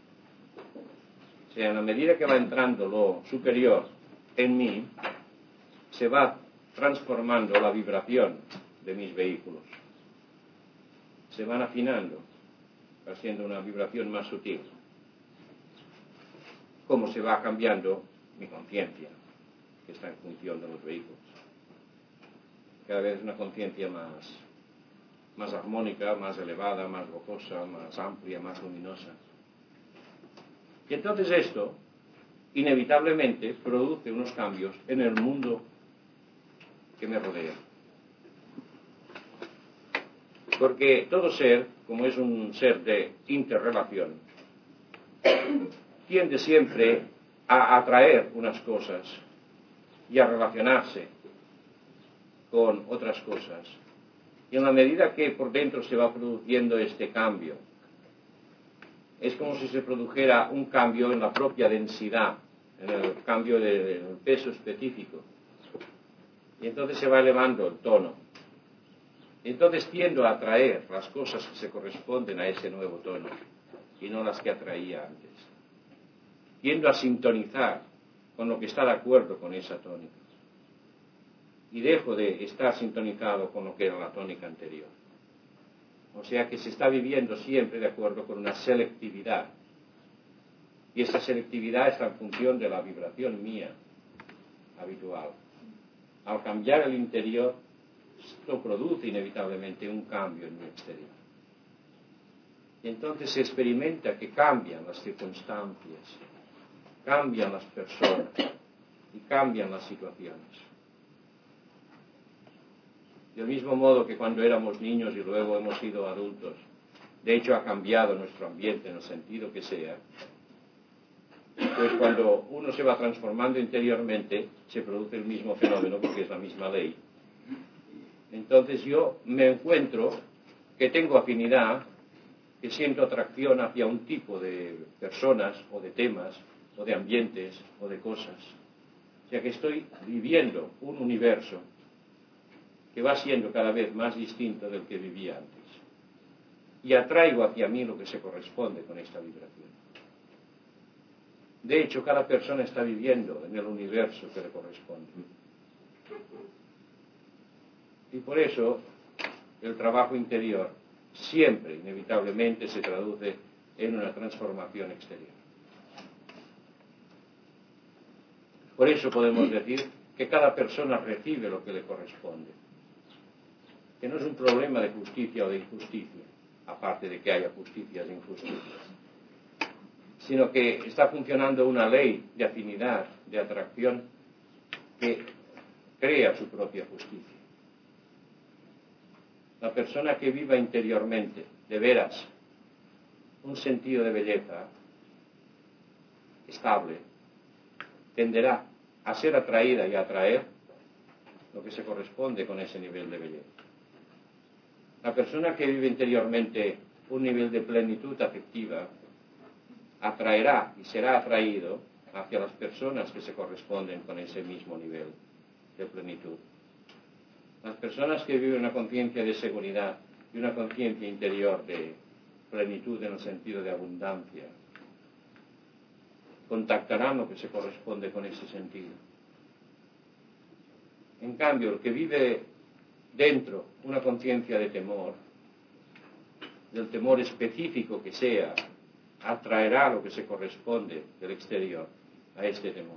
O sea, en la medida que va entrando lo superior en mí, se va transformando la vibración de mis vehículos. Se van afinando, haciendo una vibración más sutil. Como se va cambiando mi conciencia, que está en función de los vehículos. Cada vez es una conciencia más armónica, más elevada, más gozosa, más amplia, más luminosa. Y entonces esto, inevitablemente, produce unos cambios en el mundo que me rodea. Porque todo ser, como es un ser de interrelación, tiende siempre a atraer unas cosas y a relacionarse con otras cosas. Y en la medida que por dentro se va produciendo este cambio, es como si se produjera un cambio en la propia densidad, en el cambio del peso específico. Y entonces se va elevando el tono. Y entonces tiendo a atraer las cosas que se corresponden a ese nuevo tono y no las que atraía antes. Tiendo a sintonizar con lo que está de acuerdo con esa tónica. Y dejo de estar sintonizado con lo que era la tónica anterior. O sea que se está viviendo siempre de acuerdo con una selectividad. Y esa selectividad está en función de la vibración mía habitual. Al cambiar el interior, esto produce inevitablemente un cambio en mi exterior. Y entonces se experimenta que cambian las circunstancias, cambian las personas y cambian las situaciones. Del mismo modo que cuando éramos niños y luego hemos sido adultos, de hecho ha cambiado nuestro ambiente en el sentido que sea, pues cuando uno se va transformando interiormente, se produce el mismo fenómeno porque es la misma ley. Entonces yo me encuentro que tengo afinidad, que siento atracción hacia un tipo de personas o de temas o de ambientes o de cosas. O sea que estoy viviendo un universo que va siendo cada vez más distinto del que vivía antes. Y atraigo hacia mí lo que se corresponde con esta vibración. De hecho, cada persona está viviendo en el universo que le corresponde. Y por eso, el trabajo interior siempre, inevitablemente, se traduce en una transformación exterior. Por eso podemos decir que cada persona recibe lo que le corresponde. Que no es un problema de justicia o de injusticia, aparte de que haya justicias e injusticias, sino que está funcionando una ley de afinidad, de atracción, que crea su propia justicia. La persona que viva interiormente, de veras, un sentido de belleza estable, tenderá a ser atraída y a atraer lo que se corresponde con ese nivel de belleza. La persona que vive interiormente un nivel de plenitud afectiva atraerá y será atraído hacia las personas que se corresponden con ese mismo nivel de plenitud. Las personas que viven una conciencia de seguridad y una conciencia interior de plenitud en el sentido de abundancia, contactarán lo que se corresponde con ese sentido. En cambio, el que vive dentro una conciencia de temor, del temor específico que sea, atraerá lo que se corresponde del exterior a este temor.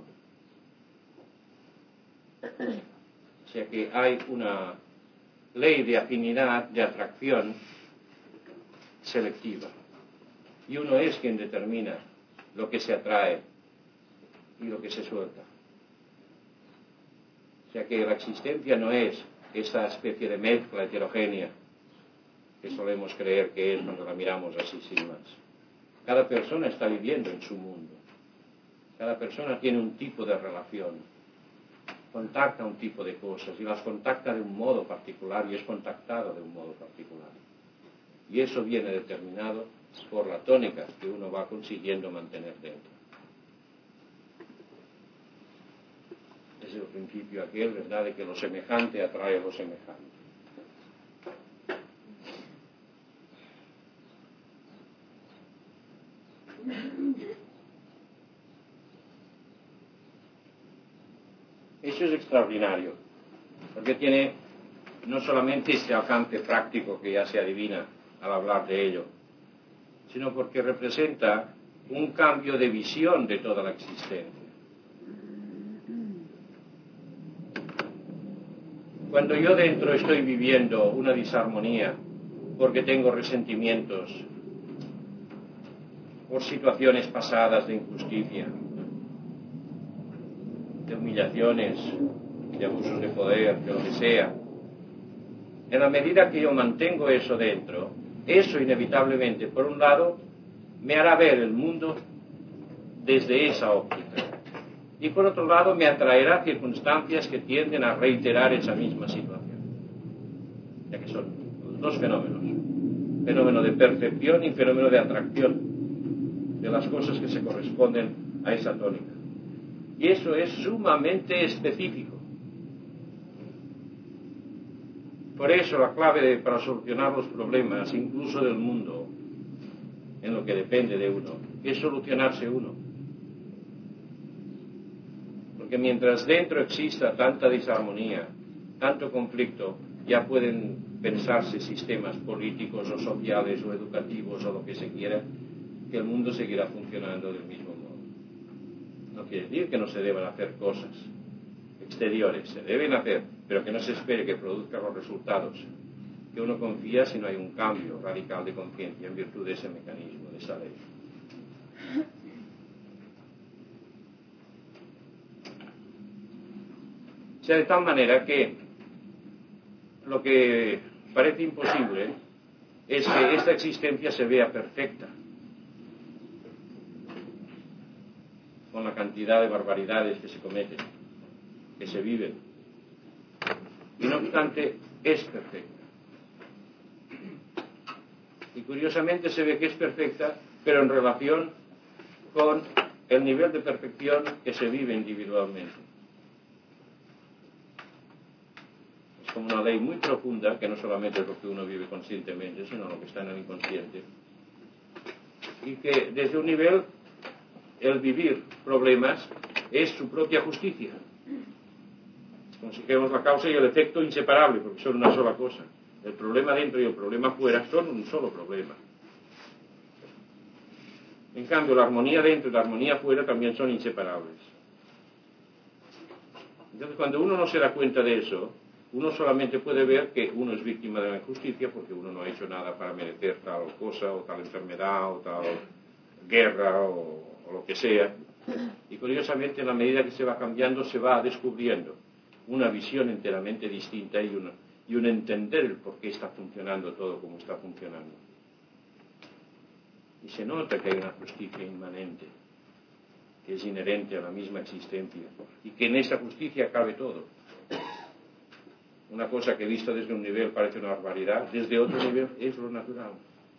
O sea que hay una ley de afinidad, de atracción selectiva. Y uno es quien determina lo que se atrae y lo que se suelta. O sea que la existencia no es esa especie de mezcla heterogénea que solemos creer que es cuando la miramos así sin más. Cada persona está viviendo en su mundo. Cada persona tiene un tipo de relación, contacta un tipo de cosas y las contacta de un modo particular y es contactado de un modo particular. Y eso viene determinado por la tónica que uno va consiguiendo mantener dentro. Es el principio aquel, ¿verdad?, de que lo semejante atrae a lo semejante. Eso es extraordinario, porque tiene no solamente este alcance práctico que ya se adivina al hablar de ello, sino porque representa un cambio de visión de toda la existencia. Cuando yo dentro estoy viviendo una disarmonía, porque tengo resentimientos por situaciones pasadas de injusticia, de humillaciones, de abusos de poder, de lo que sea, en la medida que yo mantengo eso dentro, eso inevitablemente, por un lado, me hará ver el mundo desde esa óptica. Y por otro lado, me atraerá circunstancias que tienden a reiterar esa misma situación. Ya que son los dos fenómenos. Fenómeno de percepción y fenómeno de atracción de las cosas que se corresponden a esa tónica. Y eso es sumamente específico. Por eso la clave para solucionar los problemas, incluso del mundo, en lo que depende de uno, es solucionarse uno. Porque mientras dentro exista tanta disarmonía, tanto conflicto, ya pueden pensarse sistemas políticos o sociales o educativos o lo que se quiera, que el mundo seguirá funcionando del mismo modo. No quiere decir que no se deban hacer cosas exteriores, se deben hacer, pero que no se espere que produzcan los resultados que uno confía si no hay un cambio radical de conciencia en virtud de ese mecanismo, de esa ley. O sea, de tal manera que lo que parece imposible es que esta existencia se vea perfecta, con la cantidad de barbaridades que se cometen, que se viven. Y no obstante, es perfecta. Y curiosamente se ve que es perfecta, pero en relación con el nivel de perfección que se vive individualmente. Es como una ley muy profunda, que no solamente es lo que uno vive conscientemente, sino lo que está en el inconsciente. Y que desde un nivel, el vivir problemas es su propia justicia. Consideremos la causa y el efecto inseparable, porque son una sola cosa. El problema dentro y el problema fuera son un solo problema. En cambio, la armonía dentro y la armonía fuera también son inseparables. Entonces, cuando uno no se da cuenta de eso, uno solamente puede ver que uno es víctima de la injusticia porque uno no ha hecho nada para merecer tal cosa, o tal enfermedad, o tal guerra, o lo que sea. Y curiosamente, en la medida que se va cambiando, se va descubriendo una visión enteramente distinta y un entender el por qué está funcionando todo como está funcionando. Y se nota que hay una justicia inmanente, que es inherente a la misma existencia, y que en esa justicia cabe todo. Una cosa que visto desde un nivel parece una barbaridad, desde otro nivel es lo natural.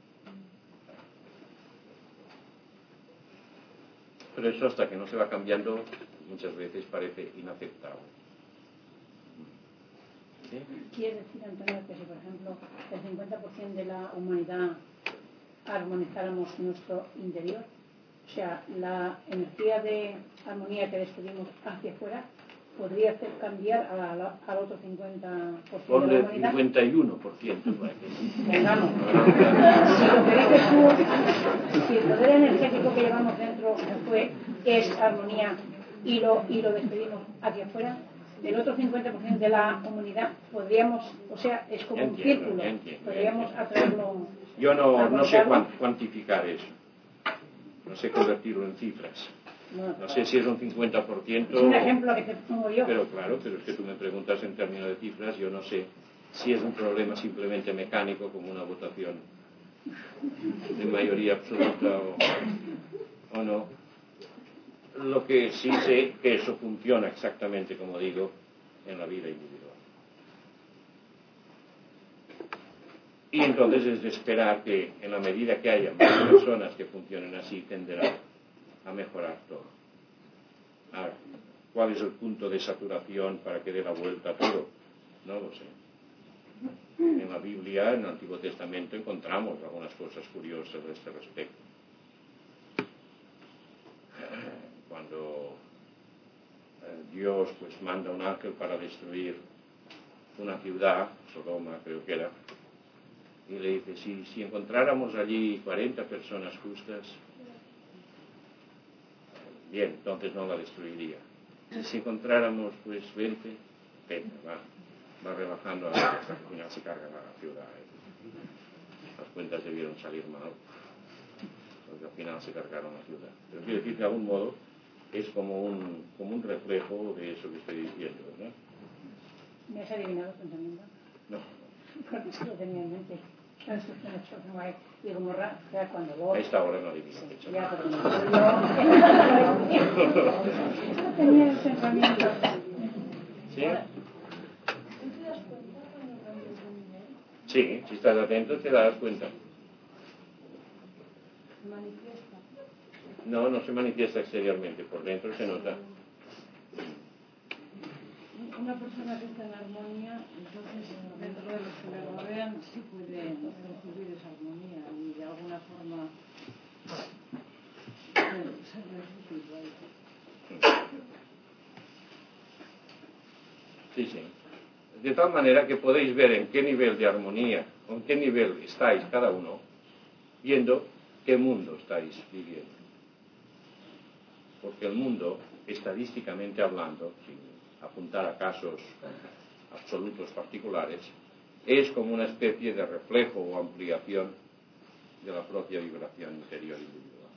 Pero eso, hasta que no se va cambiando, muchas veces parece inaceptable. ¿Sí? Quiere decir, Antonio, que si, por ejemplo, el 50% de la humanidad armonizáramos nuestro interior, o sea, la energía de armonía que despedimos hacia afuera, podría hacer cambiar al otro 50% Ponle de la humanidad. 51%. Pongamos. Si lo que dices tú, si el poder energético que llevamos dentro es armonía y lo despedimos hacia afuera, el otro 50% de la humanidad podríamos, o sea, es como un círculo, podríamos atraerlo. Yo no sé cuantificar eso, no sé convertirlo en cifras. No sé si es un 50%. Es un ejemplo que te pongo yo. Pero claro, pero es que tú me preguntas en términos de cifras, yo no sé si es un problema simplemente mecánico como una votación de mayoría absoluta o no. Lo que sí sé que eso funciona exactamente como digo en la vida individual. Y entonces es de esperar que en la medida que haya más personas que funcionen así tenderá a mejorar todo. Ahora, ¿cuál es el punto de saturación para que dé la vuelta a todo? No lo sé. En la Biblia, en el Antiguo Testamento, encontramos algunas cosas curiosas de este respecto. Cuando Dios pues manda un ángel para destruir una ciudad, Sodoma creo que era, y le dice, si encontráramos allí 40 personas justas, bien, entonces no la destruiría. Y si encontráramos pues 20, va rebajando hasta que al final se carga la ciudad. Las cuentas debieron salir mal, porque al final se cargaron la ciudad. Pero quiero decir que de algún modo es como un reflejo de eso que estoy diciendo, ¿verdad? ¿Me has adivinado el pensamiento? No. Porque sí lo tenía en mente. Y como ya cuando lo... A esta hora no adivino. Ya, pero no tenía el pensamiento. ¿Sí? Sí, si estás atento te das cuenta. No se manifiesta exteriormente, por dentro se nota. Una persona que está en armonía, entonces dentro de los que le rodean sí puede recibir esa armonía y de alguna forma ser beneficio. Sí. De tal manera que podéis ver en qué nivel de armonía, o en qué nivel estáis cada uno, viendo qué mundo estáis viviendo. Porque el mundo, estadísticamente hablando, sin apuntar a casos absolutos particulares, es como una especie de reflejo o ampliación de la propia vibración interior individual.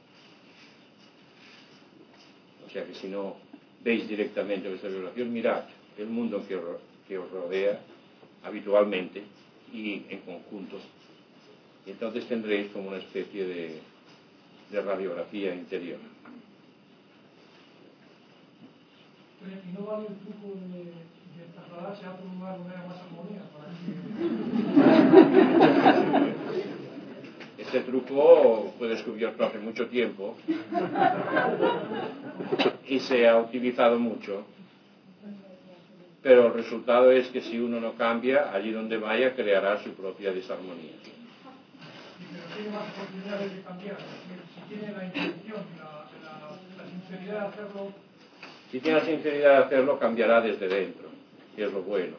O sea que si no veis directamente vuestra vibración, mirad el mundo que os rodea habitualmente y en conjunto. Y entonces tendréis como una especie de radiografía interior. ¿Y no vale el truco de trasladarse a otro lugar donde haya más armonía? Este truco fue descubierto hace mucho tiempo y se ha utilizado mucho, pero el resultado es que si uno no cambia, allí donde vaya creará su propia desarmonía. Pero tiene más oportunidades de cambiar, si tiene la intención, la sinceridad de hacerlo. Si tiene la sinceridad de hacerlo, cambiará desde dentro, que es lo bueno.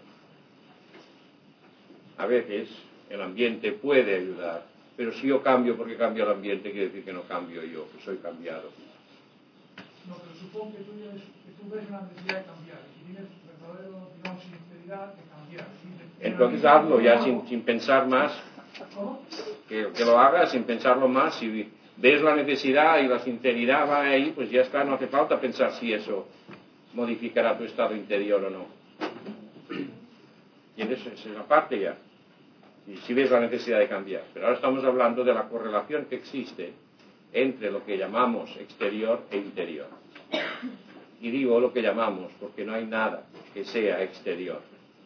A veces el ambiente puede ayudar, pero si yo cambio porque cambio el ambiente, quiere decir que no cambio yo, que soy cambiado. No, pero supongo que tú ves una necesidad de cambiar, y tienes verdadero, digamos, sinceridad de cambiar. Entonces hazlo ya sin pensar más. ¿Cómo? Que lo hagas sin pensarlo más. Si ves la necesidad y la sinceridad va ahí, pues ya está, no hace falta pensar si eso modificará tu estado interior o no. Y en eso es la parte ya. Y si ves la necesidad de cambiar. Pero ahora estamos hablando de la correlación que existe entre lo que llamamos exterior e interior. Y digo lo que llamamos porque no hay nada que sea exterior.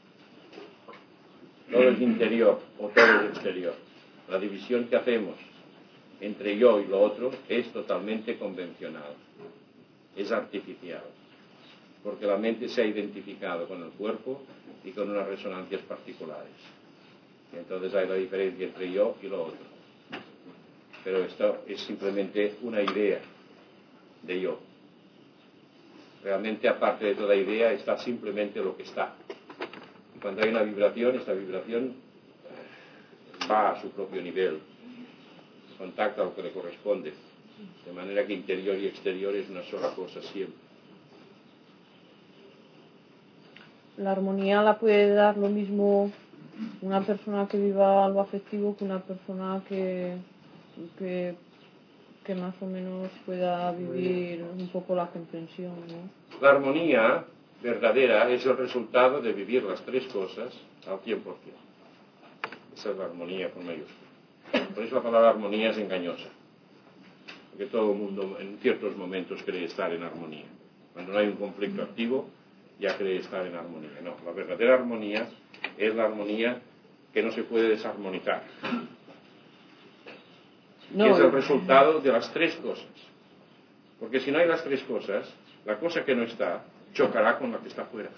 Todo es interior o todo es exterior. La división que hacemos entre yo y lo otro es totalmente convencional, es artificial, porque la mente se ha identificado con el cuerpo y con unas resonancias particulares. Y entonces hay la diferencia entre yo y lo otro. Pero esto es simplemente una idea de yo. Realmente, aparte de toda idea, está simplemente lo que está. Y cuando hay una vibración, esta vibración va a su propio nivel, contacta lo que le corresponde, de manera que interior y exterior es una sola cosa siempre. La armonía la puede dar lo mismo una persona que viva algo afectivo que una persona que más o menos pueda vivir un poco la comprensión, ¿no? La armonía verdadera es el resultado de vivir las tres cosas al 100%. Esa es la armonía con mayúscula. Por eso la palabra armonía es engañosa, porque todo el mundo en ciertos momentos cree estar en armonía. Cuando no hay un conflicto activo, ya cree estar en armonía. No, la verdadera armonía es la armonía que no se puede desarmonizar. No, es el resultado de las tres cosas. Porque si no hay las tres cosas, la cosa que no está chocará con la que está fuera.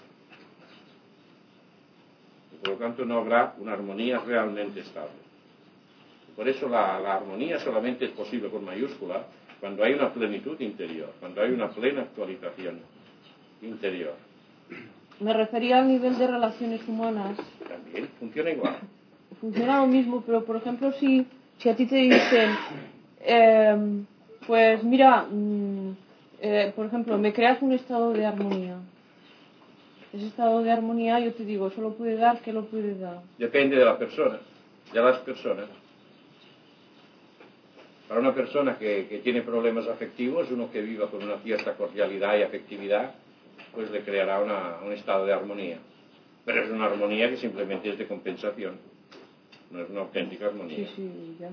Y por lo tanto no habrá una armonía realmente estable. Por eso la armonía solamente es posible con mayúscula cuando hay una plenitud interior, cuando hay una plena actualización interior. Me refería al nivel de relaciones humanas. También funciona igual. Funciona lo mismo, pero por ejemplo si a ti te dicen, pues mira, por ejemplo, me creas un estado de armonía. Ese estado de armonía, yo te digo, ¿eso lo puede dar? ¿Qué lo puede dar? Depende de la persona, de las personas. Para una persona que tiene problemas afectivos, uno que viva con una cierta cordialidad y afectividad, pues le creará un estado de armonía. Pero es una armonía que simplemente es de compensación. No es una auténtica armonía. Sí, ya.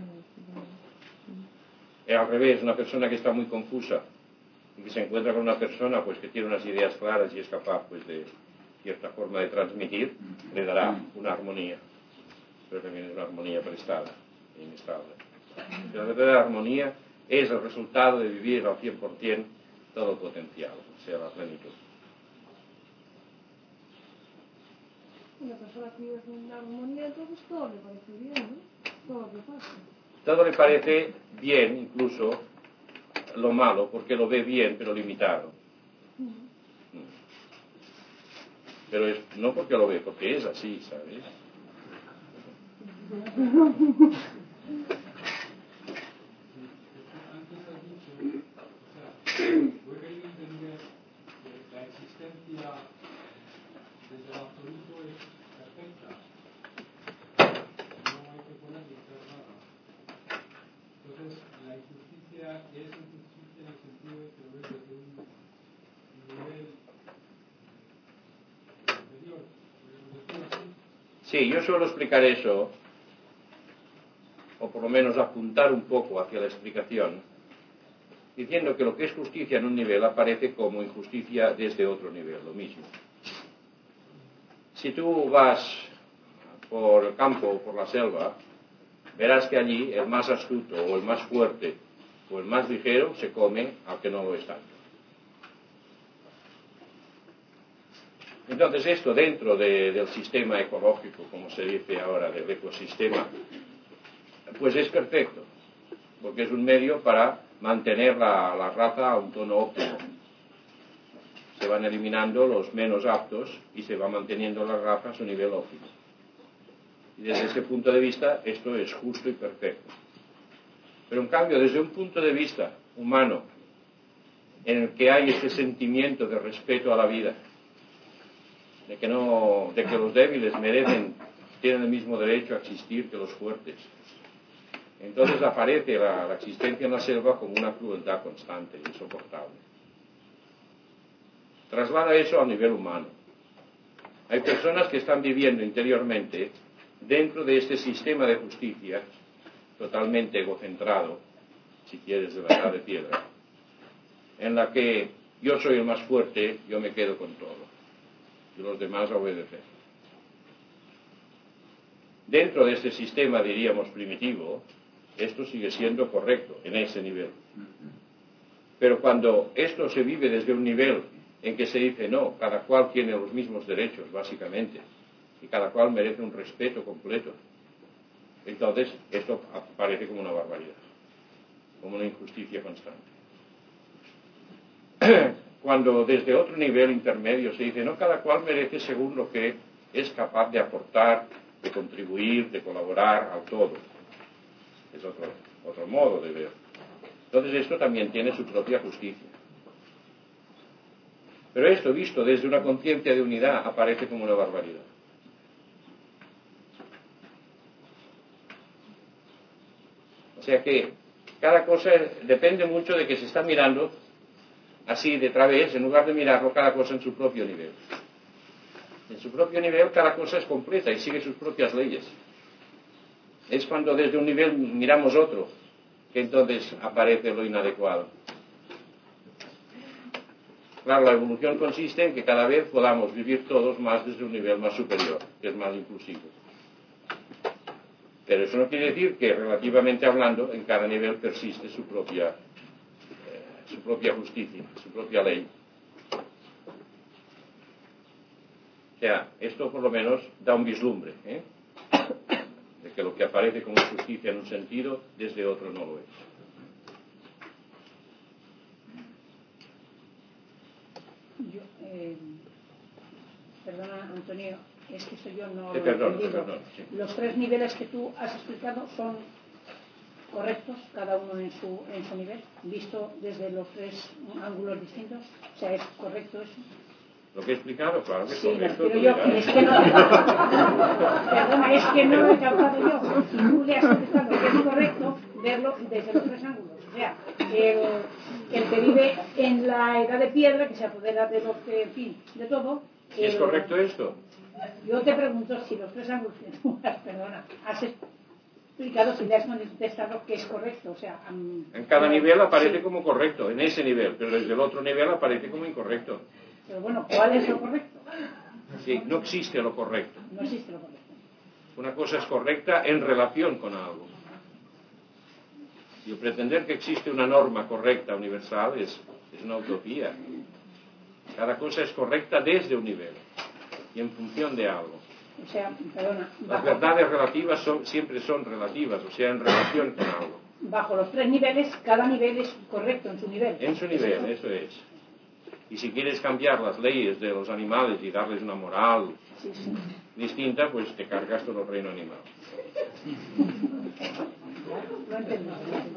Al revés, una persona que está muy confusa y que se encuentra con una persona pues que tiene unas ideas claras y es capaz pues de cierta forma de transmitir, le dará una armonía. Pero también es una armonía prestada e inestable. La verdadera armonía es el resultado de vivir al 100% todo el potencial, o sea, la plenitud. Una persona que vive en armonía, entonces todo le parece bien, ¿no? Todo lo que pasa. Todo le parece bien, incluso lo malo, porque lo ve bien, pero limitado. Pero no porque lo ve, porque es así, ¿sabes? Voy a entender que la existencia desde el absoluto es perfecta. No hay que ponerle nada. Entonces, la injusticia es injusticia en el sentido de que lo ves desde un nivel superior. Sí, yo suelo explicar eso, o por lo menos apuntar un poco hacia la explicación, diciendo que lo que es justicia en un nivel aparece como injusticia desde otro nivel, lo mismo. Si tú vas por el campo o por la selva, verás que allí el más astuto o el más fuerte o el más ligero se come al que no lo es tanto. Entonces esto dentro del sistema ecológico, como se dice ahora, del ecosistema, pues es perfecto, porque es un medio para mantener la raza a un tono óptimo. Se van eliminando los menos aptos y se va manteniendo la raza a su nivel óptimo. Y desde ese punto de vista esto es justo y perfecto. Pero en cambio, desde un punto de vista humano, en el que hay ese sentimiento de respeto a la vida, de que los débiles tienen el mismo derecho a existir que los fuertes, entonces aparece la existencia en la selva como una crueldad constante, insoportable. Traslada eso al nivel humano. Hay personas que están viviendo interiormente dentro de este sistema de justicia totalmente egocentrado, si quieres, de la edad de piedra, en la que yo soy el más fuerte, yo me quedo con todo y los demás a obedecer. Dentro de este sistema, diríamos, primitivo, esto sigue siendo correcto en ese nivel. Pero cuando esto se vive desde un nivel en que se dice no, cada cual tiene los mismos derechos, básicamente, y cada cual merece un respeto completo, entonces esto aparece como una barbaridad, como una injusticia constante. cuando desde otro nivel intermedio se dice, no, cada cual merece según lo que es capaz de aportar, de contribuir, de colaborar al todo. Es otro modo de ver. Entonces esto también tiene su propia justicia. Pero esto, visto desde una conciencia de unidad, aparece como una barbaridad. O sea que cada cosa depende mucho de que se está mirando así de través, en lugar de mirarlo cada cosa en su propio nivel. En su propio nivel cada cosa es completa y sigue sus propias leyes. Es cuando desde un nivel miramos otro que entonces aparece lo inadecuado. Claro, la evolución consiste en que cada vez podamos vivir todos más desde un nivel más superior, que es más inclusivo. Pero eso no quiere decir que, relativamente hablando, en cada nivel persiste su propia justicia, su propia ley. O sea, esto por lo menos da un vislumbre, de que lo que aparece como justicia en un sentido, desde otro no lo es. Perdona, Antonio, es que eso yo no lo he entendido. Sí. Los 3 niveles que tú has explicado son correctos, cada uno en su nivel, visto desde los 3 ángulos distintos. O sea, ¿es correcto eso? Lo que he explicado, claro que es sí, correcto. Pero yo, es que no, perdona, es que no lo he captado yo. Si tú le has explicado que es correcto, verlo desde los 3 ángulos. O sea, el que vive en la edad de piedra, que se apodera de lo que, en fin, de todo. ¿Es correcto esto? Yo te pregunto si los 3 ángulos que tú has explicado, si le has contestado que es correcto. O sea, en cada nivel aparece sí. como correcto, en ese nivel, pero desde el otro nivel aparece como incorrecto. Pero bueno, ¿cuál es lo correcto? Sí, no existe lo correcto. No existe lo correcto. Una cosa es correcta en relación con algo. Y pretender que existe una norma correcta universal es una utopía. Cada cosa es correcta desde un nivel y en función de algo. O sea, perdona. Las verdades relativas siempre son relativas, o sea, en relación con algo. Bajo los 3 niveles, cada nivel es correcto en su nivel. En su nivel, eso es. Y si quieres cambiar las leyes de los animales y darles una moral distinta, pues te cargas todo el reino animal. No entiendo.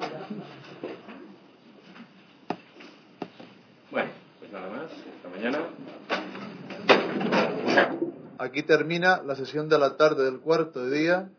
Bueno, pues nada más. Hasta mañana. Aquí termina la sesión de la tarde del cuarto de día